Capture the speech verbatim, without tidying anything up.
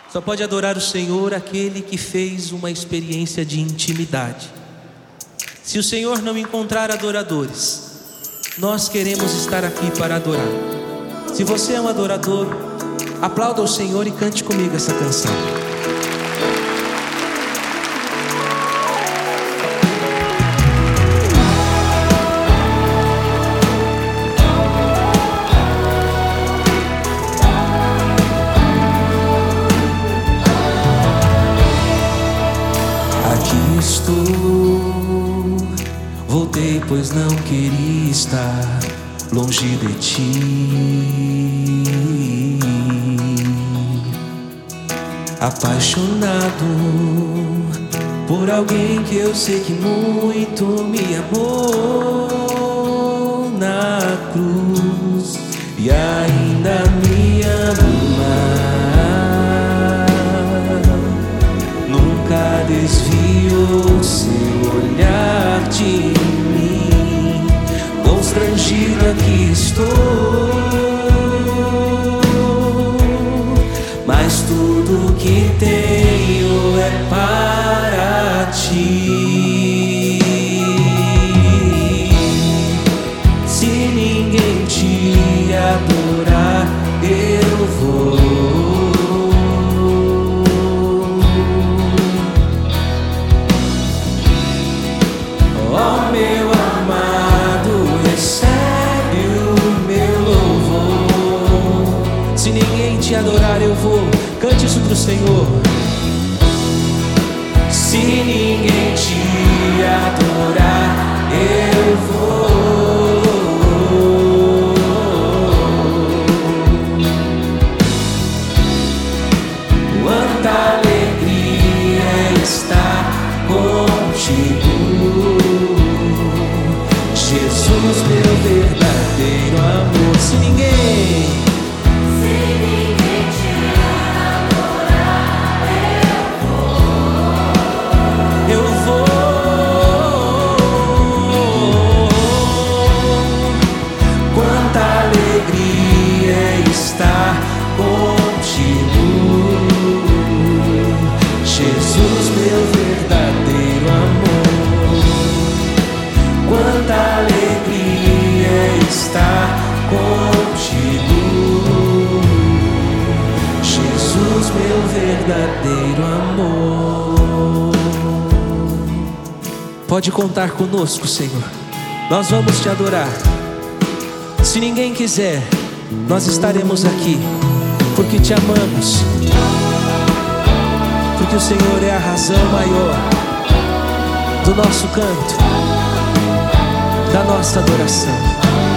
Só pode adorar o Senhor aquele que fez uma experiência de intimidade. Se o Senhor não encontrar adoradores, nós queremos estar aqui para adorar. Se você é um adorador, aplauda o Senhor e cante comigo essa canção. Aqui estou, voltei pois não queria estar longe de ti. Apaixonado por alguém que eu sei que muito me amou na cruz e ainda me ama. Nunca desviou seu olhar de mim. Constrangida que estou, mas tudo que tenho é para ti. Se ninguém te adorar, eu vou. Oh, meu amado, recebe o meu louvor. Se ninguém te adorar, eu vou. Cante isso pro Senhor. Se ninguém te adorar, eu vou. Quanta alegria estar contigo, Jesus, meu verdadeiro amor. Se ninguém estar contigo, Jesus, meu verdadeiro amor. Quanta alegria estar contigo, Jesus, meu verdadeiro amor. Pode contar conosco, Senhor. Nós vamos te adorar. Se ninguém quiser, nós estaremos aqui, porque te amamos, porque o Senhor é a razão maior do nosso canto, da nossa adoração.